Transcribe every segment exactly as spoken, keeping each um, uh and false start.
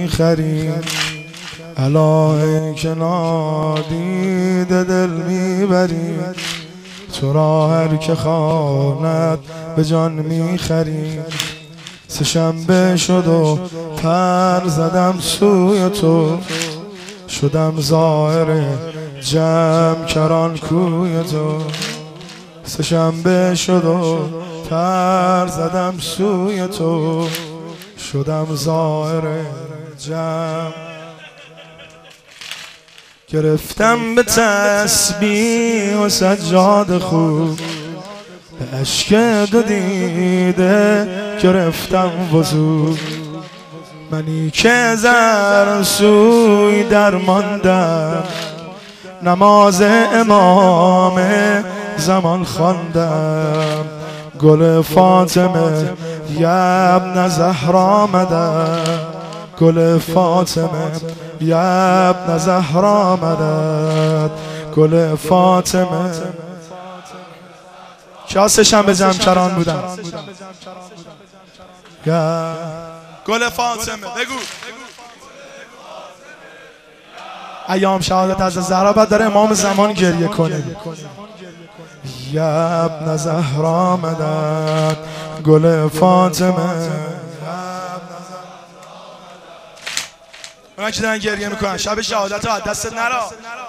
میخری الا ای که نادیده دل میبری تو را هر که خواند به جان میخری سه شنبه شد و پر زدم سوی تو شدم زائر جمع کران کوی تو سه شنبه شد و پر زدم سوی تو شدم زائر جمع گرفتم به تسبیح و سجاد خوب به اشک دو دیده گرفتم وضو منی که زر سوی درماندم نماز امام زمان خواندم گل فاطمه یبن زهرا آمدم گل فاطمه یبن زهرا آمدد گل فاطمه کیا شنبه جمع کران بودن گل فاطمه بگو ایام شهادت از زهرا بعد داره امام زمان گریه کنه یبن زهرا آمدد گل فاطمه اونا که دارن گریه میکنن شب شهادت رو از دستت نرا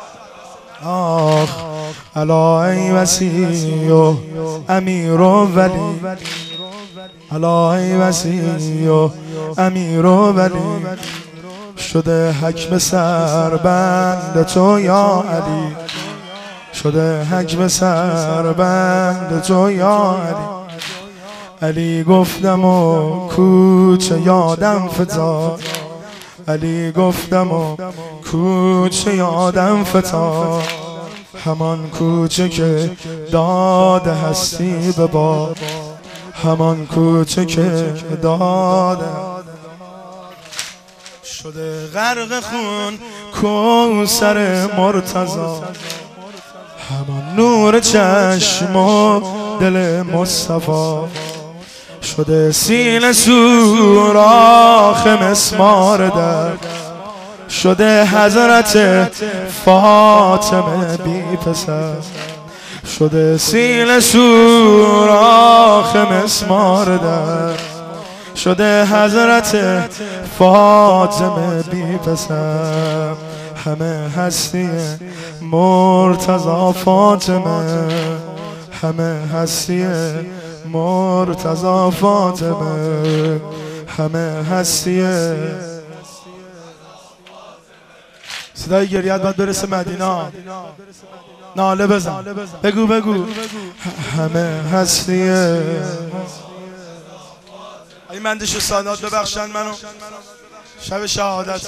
آخ الا ای وسیع و امیر و ولی الا ای وسیع و امیر و ولی شده حکم سربند تو یا علی شده حکم سربند تو یا علی علی گفتم و کوچه یادم فتاد علی گفتم و کوچه یادم فتاد همان کوچه که داده هستی به باد همان کوچه که داده شده غرق خون کوثر مرتضی همان نور چشم و دل مصطفی شده سینه سوراخ مسمار درد شده حضرت فاطمه بی پسر شده سینه سوراخ مسمار درد شده حضرت فاطمه بی پسر همه هستی مرتضی فاطمه همه هستی مرتضی فاطمه همه هستی صدای گریت باید برسه مدینه ناله بزن بگو بگو همه هستی این مندش و سادات ببخشن منو شب شهادت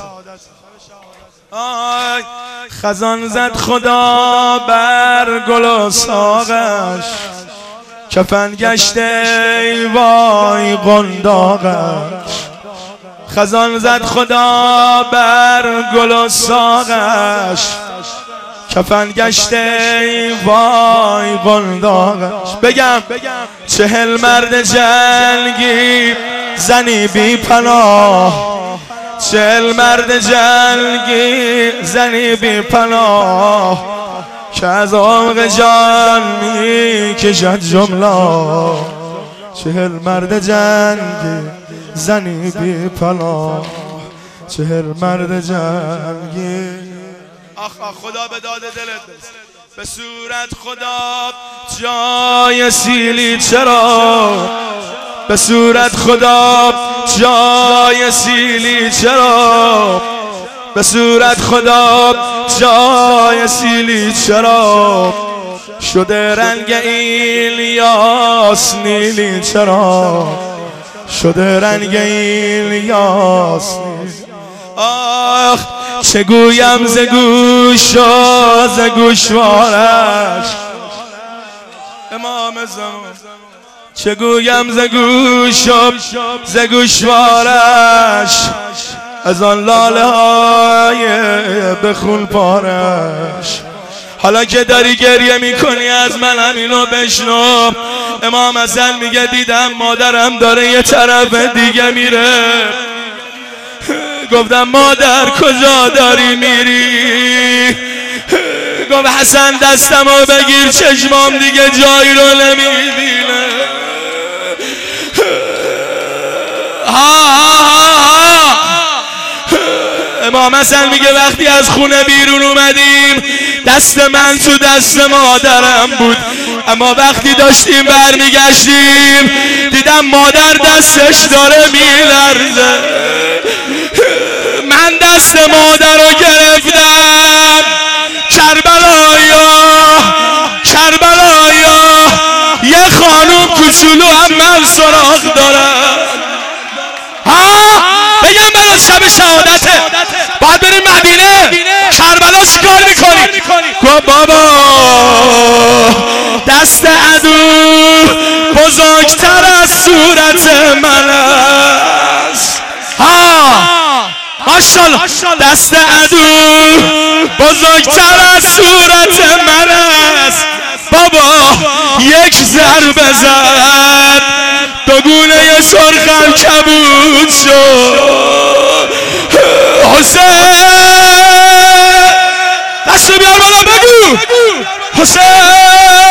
آی خزان زد خدا بر گل و ساقش کفن گشته ای وای قنداقش خزان زد خدا بر گل و ساقش کفن گشته ای وای قنداقش بگم چهل مرد جنگی زنی بی پناه چهل مرد جنگی زنی بی پناه که از عمق جان می کشد جمله چهل مرد جنگی زنی بی پناه چهل مرد جنگی آخ آخ خدا به داد دلت به صورت خدا جای سیلی چرا به صورت خدا جای سیلی چرا به صورت خدا جای سیلی چرا شده رنگ ایلیاس نیلی چرا شده رنگ ایلیاس نیلی آخ چه گویم ز گوش و ز گوشوارش امام زمان چه گویم ز گوش و ز گوشوارش از آن لاله های به خون پارش حالا که داری گریه میکنی از من همینو بشنو امام حسن میگه دیدم مادرم داره یه طرف دیگه میره گفتم مادر کجا داری میری؟ گفت حسن دستمو بگیر چشمام دیگه جایی رو نمیبینه. ها ها ها امام حسن میگه وقتی از خونه بیرون اومدیم دست من تو دست مادرم بود، اما وقتی داشتیم برمیگشتیم دیدم مادر دستش داره میلرزه. من دست مادر رو گرفتم. کربلایا کربلایا یه خانوم کوچولو هم من سراغ دارم. ها بگم برای شب شهادته باید بریم مدینه، کربلا چیکار میکنی؟ گفت بابا دست عدو بزرگتر از صورت من است. ها ماشاءالله دست عدو بزرگتر از صورت من است. بابا یک ضربه زد دوگونه سرخم کبود شد. حسین دست بیار بالا بگو حسین.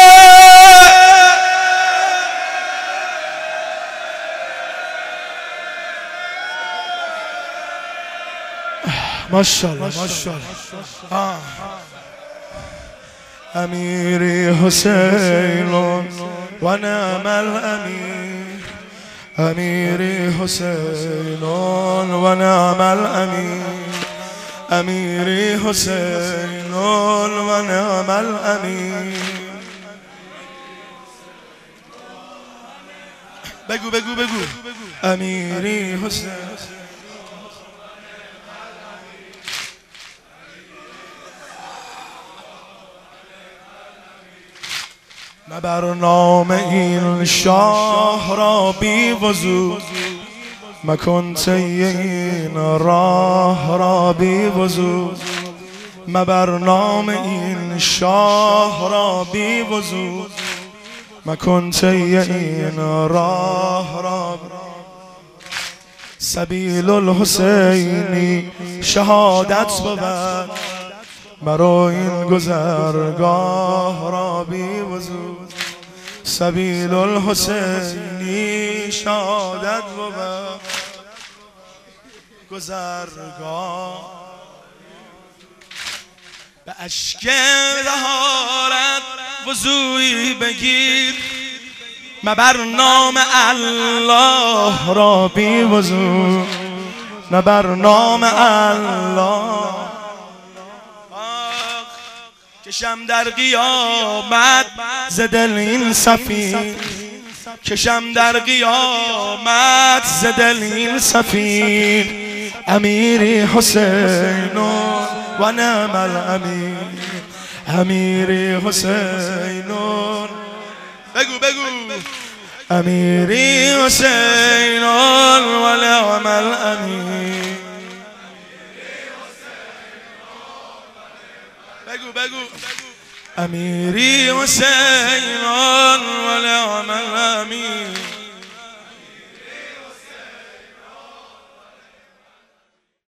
ماشاءالله ماشاءالله. امیری حسین و نعم الامیر، امیری حسین و نعم الامیر، امیری حسین و نعم الامیر. بگو بگو بگو امیری حسین. مبر نام این شاه را بی وضو، مکن طی این راه را بی وضو. مبر نام این شاه را بی وضو، مکن طی این راه را. سبیل الحسینی شهادت بود، مرو این گذرگاه را بی وضو. سبیل الحسینی شهادت بود، گذرگاه. به اشک طهارت وضویی بگیر، مبر نام الله را بی وضو، مبر نام الله. کشم در قیامت ز دل این سفیر، کشم در قیامت ز دل این سفیر. امیری حسین و نعم الامیر، امیری حسین. بگو بگو امیری حسین و نعم الامیر. بگو بگو امیری حسین و نعم الامیر.